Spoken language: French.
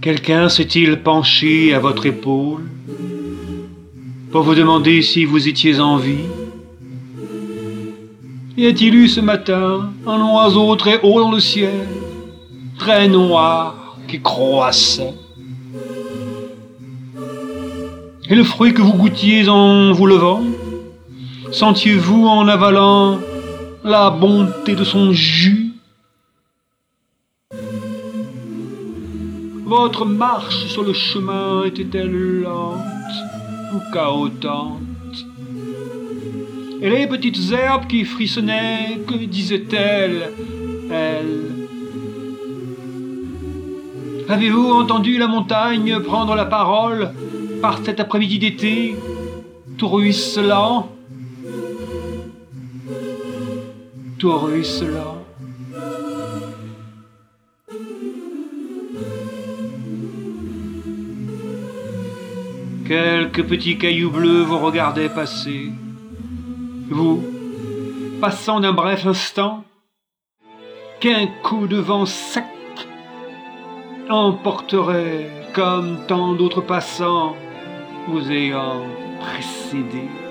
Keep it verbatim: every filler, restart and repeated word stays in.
Quelqu'un s'est-il penché à votre épaule pour vous demander si vous étiez en vie? Y a-t-il eu ce matin un oiseau très haut dans le ciel, très noir, qui croissait? Et le fruit que vous goûtiez en vous levant, sentiez-vous en avalant la bonté de son jus? Votre marche sur le chemin était-elle lente ou cahotante? Et les petites herbes qui frissonnaient, que disaient-elles, elles? Avez-vous entendu la montagne prendre la parole par cet après-midi d'été, tout ruisselant, tout ruisselant? Quelques petits cailloux bleus vous regardaient passer. Vous, passant d'un bref instant, qu'un coup de vent sec emporterait comme tant d'autres passants vous ayant précédé.